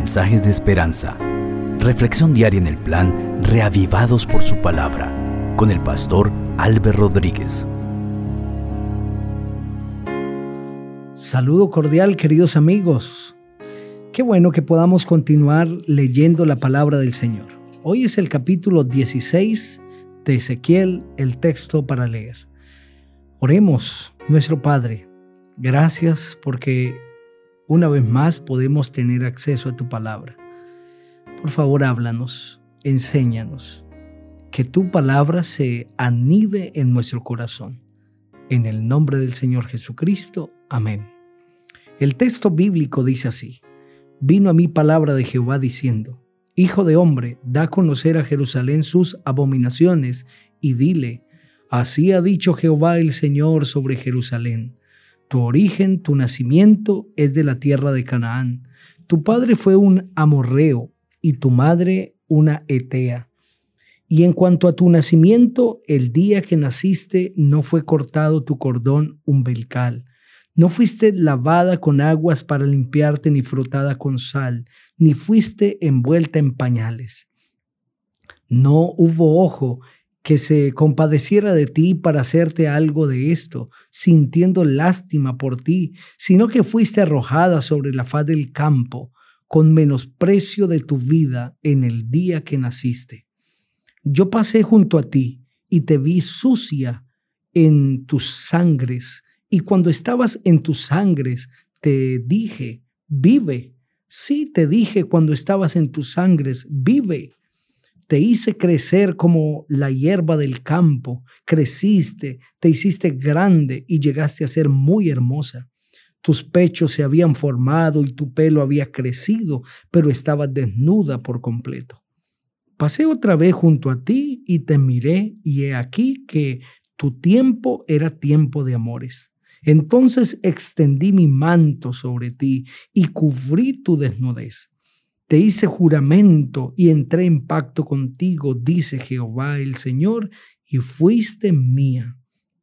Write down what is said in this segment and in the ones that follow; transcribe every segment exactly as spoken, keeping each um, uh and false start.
mensajes de esperanza. Reflexión diaria en el plan Reavivados por su palabra, con el pastor Álvaro Rodríguez. Saludo cordial, queridos amigos. Qué bueno que podamos continuar leyendo la palabra del Señor. Hoy es el capítulo dieciséis de Ezequiel, el texto para leer. Oremos, nuestro Padre. Gracias porque una vez más podemos tener acceso a tu palabra. Por favor, háblanos, enséñanos, que tu palabra se anide en nuestro corazón. En el nombre del Señor Jesucristo. Amén. El texto bíblico dice así: Vino a mí palabra de Jehová diciendo: Hijo de hombre, da a conocer a Jerusalén sus abominaciones, y dile: Así ha dicho Jehová el Señor sobre Jerusalén. Tu origen, tu nacimiento es de la tierra de Canaán. Tu padre fue un amorreo y tu madre una hetea. Y en cuanto a tu nacimiento, el día que naciste no fue cortado tu cordón umbilical. No fuiste lavada con aguas para limpiarte, ni frotada con sal, ni fuiste envuelta en pañales. No hubo ojo que se compadeciera de ti para hacerte algo de esto, sintiendo lástima por ti, sino que fuiste arrojada sobre la faz del campo, con menosprecio de tu vida en el día que naciste. Yo pasé junto a ti y te vi sucia en tus sangres, y cuando estabas en tus sangres te dije: vive. Sí, te dije cuando estabas en tus sangres: vive. Te hice crecer como la hierba del campo, creciste, te hiciste grande y llegaste a ser muy hermosa. Tus pechos se habían formado y tu pelo había crecido, pero estabas desnuda por completo. Pasé otra vez junto a ti y te miré, y he aquí que tu tiempo era tiempo de amores. Entonces extendí mi manto sobre ti y cubrí tu desnudez. Te hice juramento y entré en pacto contigo, dice Jehová el Señor, y fuiste mía.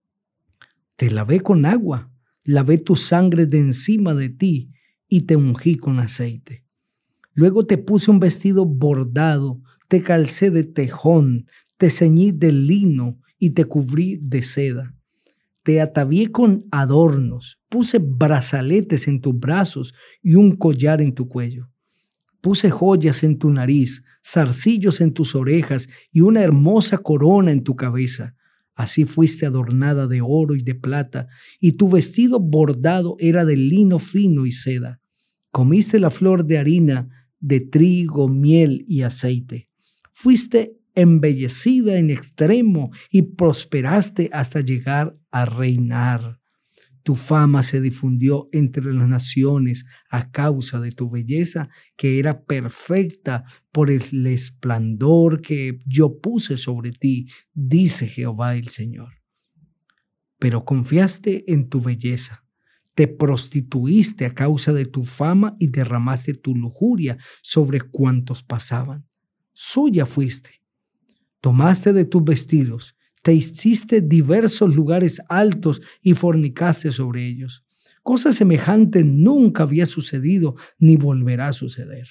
Te lavé con agua, lavé tu sangre de encima de ti y te ungí con aceite. Luego te puse un vestido bordado, te calcé de tejón, te ceñí de lino y te cubrí de seda. Te atavié con adornos, puse brazaletes en tus brazos y un collar en tu cuello. Puse joyas en tu nariz, zarcillos en tus orejas y una hermosa corona en tu cabeza. Así fuiste adornada de oro y de plata, y tu vestido bordado era de lino fino y seda. Comiste la flor de harina, de trigo, miel y aceite. Fuiste embellecida en extremo y prosperaste hasta llegar a reinar. Tu fama se difundió entre las naciones a causa de tu belleza, que era perfecta por el esplendor que yo puse sobre ti, dice Jehová el Señor. Pero confiaste en tu belleza, te prostituiste a causa de tu fama y derramaste tu lujuria sobre cuantos pasaban. Suya fuiste. Tomaste de tus vestidos, te hiciste diversos lugares altos y fornicaste sobre ellos. Cosa semejante nunca había sucedido ni volverá a suceder.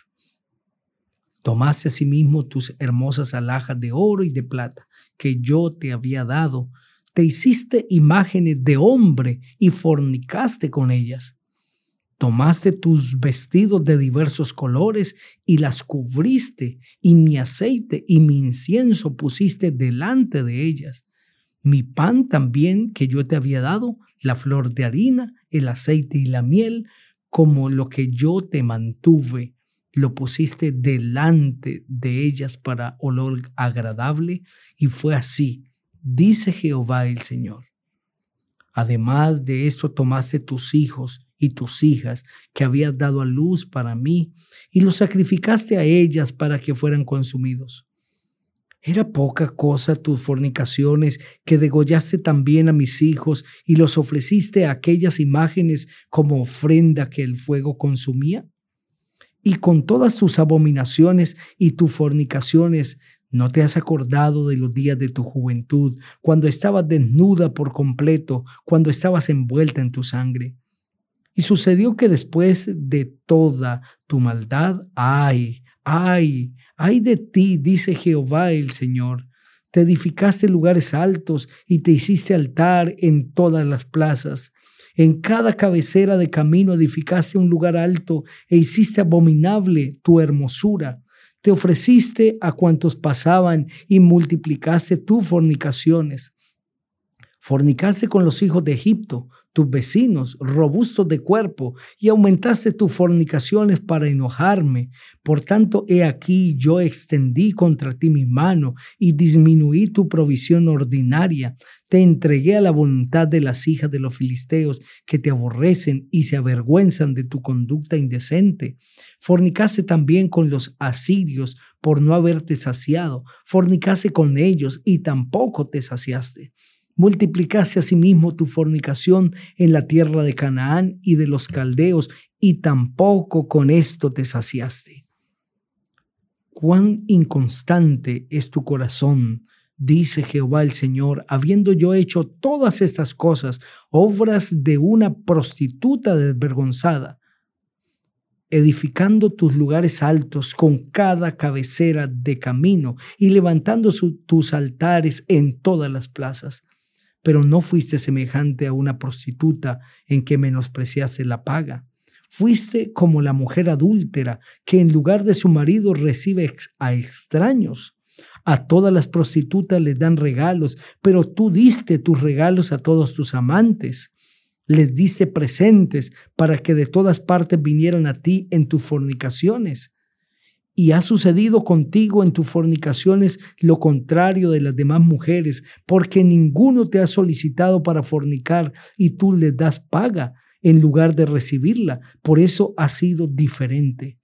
Tomaste asimismo tus hermosas alhajas de oro y de plata que yo te había dado. Te hiciste imágenes de hombre y fornicaste con ellas. Tomaste tus vestidos de diversos colores y las cubriste, y mi aceite y mi incienso pusiste delante de ellas. Mi pan también que yo te había dado, la flor de harina, el aceite y la miel, como lo que yo te mantuve, lo pusiste delante de ellas para olor agradable, y fue así, dice Jehová el Señor. Además de esto tomaste tus hijos y tus hijas que habías dado a luz para mí y los sacrificaste a ellas para que fueran consumidos. ¿Era poca cosa tus fornicaciones que degollaste también a mis hijos y los ofreciste a aquellas imágenes como ofrenda que el fuego consumía? Y con todas tus abominaciones y tus fornicaciones, ¿no te has acordado de los días de tu juventud, cuando estabas desnuda por completo, cuando estabas envuelta en tu sangre? Y sucedió que después de toda tu maldad, ay, ay, ay de ti, dice Jehová el Señor. Te edificaste lugares altos y te hiciste altar en todas las plazas. En cada cabecera de camino edificaste un lugar alto e hiciste abominable tu hermosura. Te ofreciste a cuantos pasaban y multiplicaste tus fornicaciones. Fornicaste con los hijos de Egipto, tus vecinos, robustos de cuerpo, y aumentaste tus fornicaciones para enojarme. Por tanto, he aquí yo extendí contra ti mi mano y disminuí tu provisión ordinaria. Te entregué a la voluntad de las hijas de los filisteos, que te aborrecen y se avergüenzan de tu conducta indecente. Fornicaste también con los asirios por no haberte saciado. Fornicaste con ellos y tampoco te saciaste. Multiplicaste asimismo tu fornicación en la tierra de Canaán y de los caldeos, y tampoco con esto te saciaste. Cuán inconstante es tu corazón, dice Jehová el Señor, habiendo yo hecho todas estas cosas, obras de una prostituta desvergonzada, edificando tus lugares altos con cada cabecera de camino y levantando su, tus altares en todas las plazas. Pero no fuiste semejante a una prostituta en que menospreciaste la paga. Fuiste como la mujer adúltera que en lugar de su marido recibe ex- a extraños. A todas las prostitutas les dan regalos, pero tú diste tus regalos a todos tus amantes. Les diste presentes para que de todas partes vinieran a ti en tus fornicaciones. Y ha sucedido contigo en tus fornicaciones lo contrario de las demás mujeres, porque ninguno te ha solicitado para fornicar y tú les das paga en lugar de recibirla. Por eso ha sido diferente.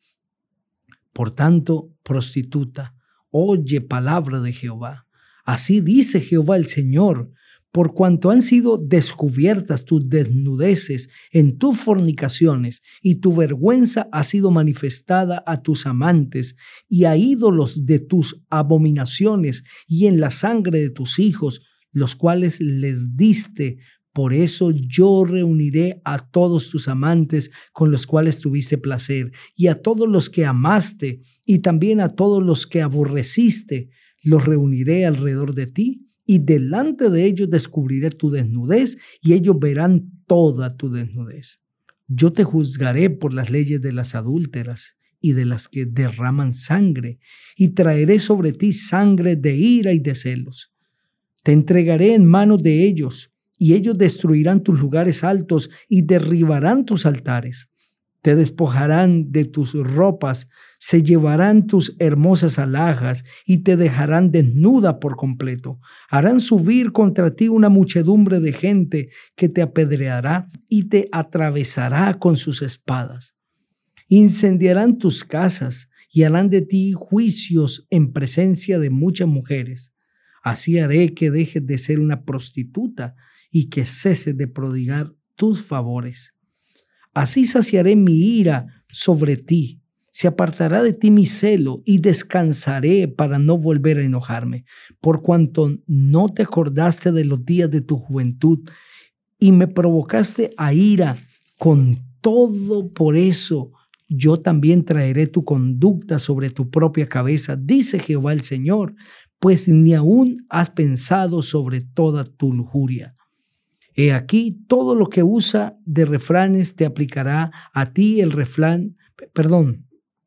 Por tanto, prostituta, oye palabra de Jehová. Así dice Jehová el Señor. Por cuanto han sido descubiertas tus desnudeces en tus fornicaciones y tu vergüenza ha sido manifestada a tus amantes y a ídolos de tus abominaciones y en la sangre de tus hijos, los cuales les diste, por eso yo reuniré a todos tus amantes con los cuales tuviste placer y a todos los que amaste y también a todos los que aborreciste, los reuniré alrededor de ti. Y delante de ellos descubriré tu desnudez, y ellos verán toda tu desnudez. Yo te juzgaré por las leyes de las adúlteras y de las que derraman sangre, y traeré sobre ti sangre de ira y de celos. Te entregaré en manos de ellos, y ellos destruirán tus lugares altos y derribarán tus altares. Te despojarán de tus ropas, se llevarán tus hermosas alhajas y te dejarán desnuda por completo. Harán subir contra ti una muchedumbre de gente que te apedreará y te atravesará con sus espadas. Incendiarán tus casas y harán de ti juicios en presencia de muchas mujeres. Así haré que dejes de ser una prostituta y que ceses de prodigar tus favores. Así saciaré mi ira sobre ti, se apartará de ti mi celo y descansaré para no volver a enojarme, por cuanto no te acordaste de los días de tu juventud y me provocaste a ira con todo. Por eso yo también traeré tu conducta sobre tu propia cabeza, dice Jehová el Señor, pues ni aún has pensado sobre toda tu lujuria. He aquí, todo lo que usa de refranes te aplicará a ti el refrán, perdón.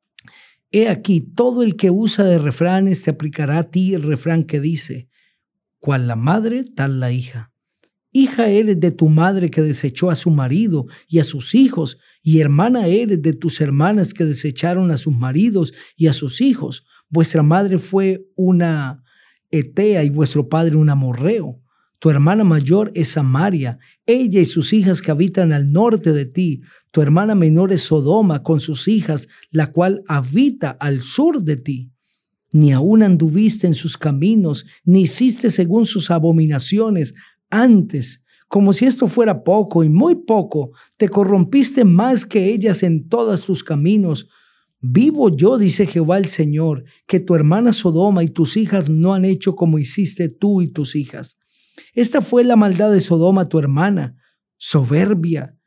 He aquí, todo el que usa de refranes te aplicará a ti el refrán que dice, cual la madre, tal la hija. Hija eres de tu madre que desechó a su marido y a sus hijos, y hermana eres de tus hermanas que desecharon a sus maridos y a sus hijos. Vuestra madre fue una Etea y vuestro padre un amorreo. Tu hermana mayor es Samaria, ella y sus hijas que habitan al norte de ti. Tu hermana menor es Sodoma con sus hijas, la cual habita al sur de ti. Ni aún anduviste en sus caminos, ni hiciste según sus abominaciones. Antes, como si esto fuera poco y muy poco, te corrompiste más que ellas en todos tus caminos. Vivo yo, dice Jehová el Señor, que tu hermana Sodoma y tus hijas no han hecho como hiciste tú y tus hijas. Esta fue la maldad de Sodoma, tu hermana, soberbia,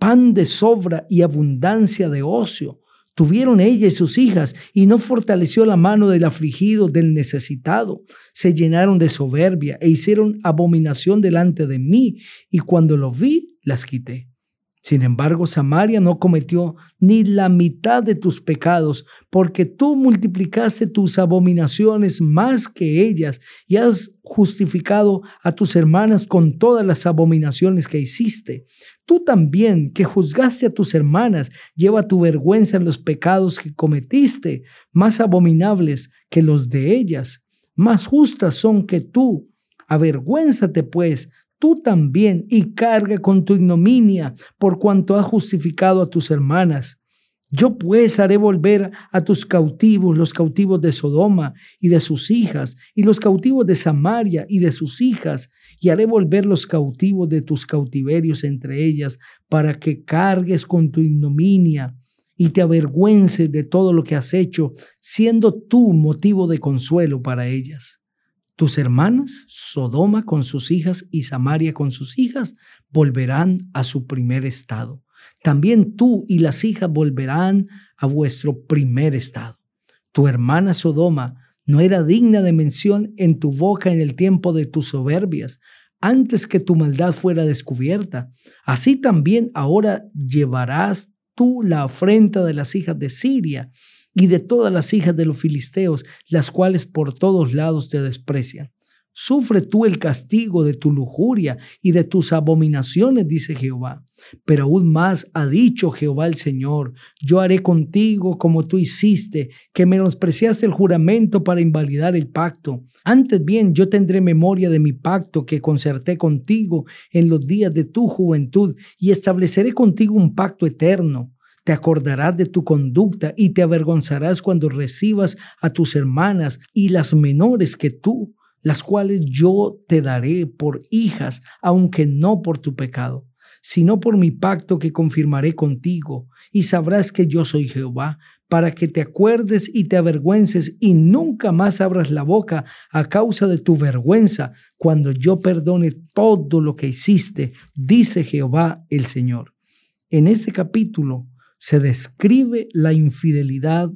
pan de sobra y abundancia de ocio. Tuvieron ella y sus hijas, y no fortaleció la mano del afligido, del necesitado. Se llenaron de soberbia e hicieron abominación delante de mí, y cuando lo vi, las quité. Sin embargo, Samaria no cometió ni la mitad de tus pecados, porque tú multiplicaste tus abominaciones más que ellas, y has justificado a tus hermanas con todas las abominaciones que hiciste. Tú también, que juzgaste a tus hermanas, lleva tu vergüenza en los pecados que cometiste, más abominables que los de ellas, más justas son que tú. Avergüénzate, pues, tú también, y carga con tu ignominia, por cuanto has justificado a tus hermanas. Yo pues haré volver a tus cautivos, los cautivos de Sodoma y de sus hijas, y los cautivos de Samaria y de sus hijas, y haré volver los cautivos de tus cautiverios entre ellas, para que cargues con tu ignominia y te avergüences de todo lo que has hecho, siendo tú motivo de consuelo para ellas. Tus hermanas, Sodoma con sus hijas y Samaria con sus hijas, volverán a su primer estado. También tú y las hijas volverán a vuestro primer estado. Tu hermana Sodoma no era digna de mención en tu boca en el tiempo de tus soberbias, antes que tu maldad fuera descubierta. Así también ahora llevarás tú la afrenta de las hijas de Siria y de todas las hijas de los filisteos, las cuales por todos lados te desprecian. Sufre tú el castigo de tu lujuria y de tus abominaciones, dice Jehová. Pero aún más ha dicho Jehová el Señor: yo haré contigo como tú hiciste, que menospreciaste el juramento para invalidar el pacto. Antes bien, yo tendré memoria de mi pacto que concerté contigo en los días de tu juventud, y estableceré contigo un pacto eterno. Te acordarás de tu conducta y te avergonzarás cuando recibas a tus hermanas y las menores que tú, las cuales yo te daré por hijas, aunque no por tu pecado, sino por mi pacto que confirmaré contigo, y sabrás que yo soy Jehová, para que te acuerdes y te avergüences y nunca más abras la boca a causa de tu vergüenza, cuando yo perdone todo lo que hiciste, dice Jehová el Señor. En este capítulo se describe la infidelidad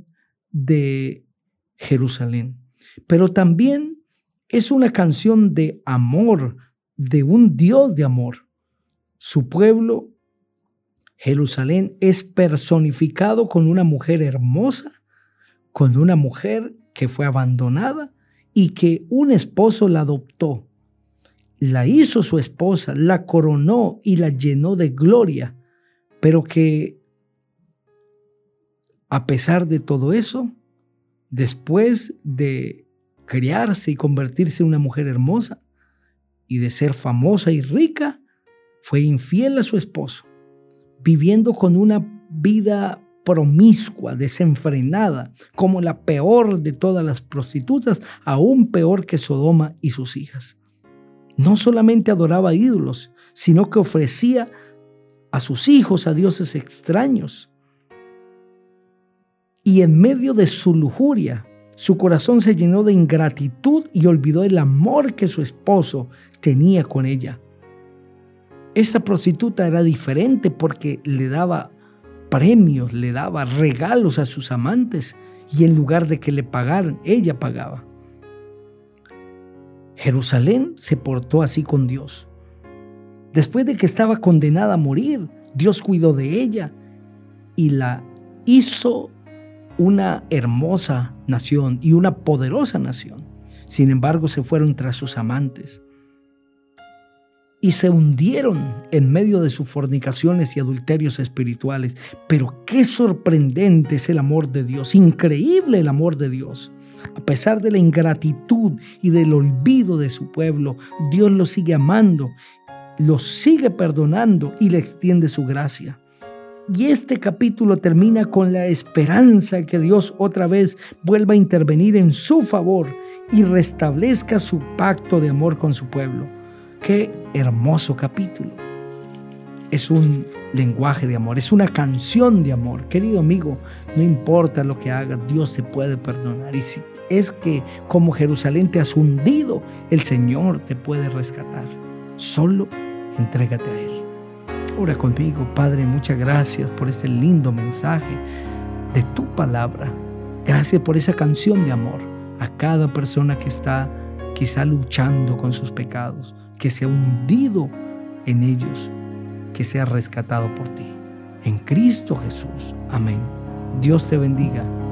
de Jerusalén, pero también es una canción de amor, de un Dios de amor. Su pueblo, Jerusalén, es personificado con una mujer hermosa, con una mujer que fue abandonada y que un esposo la adoptó. La hizo su esposa, la coronó y la llenó de gloria, pero que a pesar de todo eso, después de criarse y convertirse en una mujer hermosa y de ser famosa y rica, fue infiel a su esposo, viviendo con una vida promiscua, desenfrenada, como la peor de todas las prostitutas, aún peor que Sodoma y sus hijas. No solamente adoraba ídolos, sino que ofrecía a sus hijos a dioses extraños. Y en medio de su lujuria, su corazón se llenó de ingratitud y olvidó el amor que su esposo tenía con ella. Esta prostituta era diferente porque le daba premios, le daba regalos a sus amantes, y en lugar de que le pagaran, ella pagaba. Jerusalén se portó así con Dios. Después de que estaba condenada a morir, Dios cuidó de ella y la hizo una hermosa nación y una poderosa nación. Sin embargo, se fueron tras sus amantes y se hundieron en medio de sus fornicaciones y adulterios espirituales. Pero qué sorprendente es el amor de Dios, increíble el amor de Dios. A pesar de la ingratitud y del olvido de su pueblo, Dios los sigue amando, los sigue perdonando y le extiende su gracia. Y este capítulo termina con la esperanza que Dios otra vez vuelva a intervenir en su favor y restablezca su pacto de amor con su pueblo. ¡Qué hermoso capítulo! Es un lenguaje de amor, es una canción de amor. Querido amigo, no importa lo que hagas, Dios te puede perdonar. Y si es que como Jerusalén te has hundido, el Señor te puede rescatar. Solo entrégate a Él. Ora conmigo. Padre, muchas gracias por este lindo mensaje de tu palabra. Gracias por esa canción de amor a cada persona que está quizá luchando con sus pecados, que se ha hundido en ellos, que sea rescatado por ti. En Cristo Jesús. Amén. Dios te bendiga.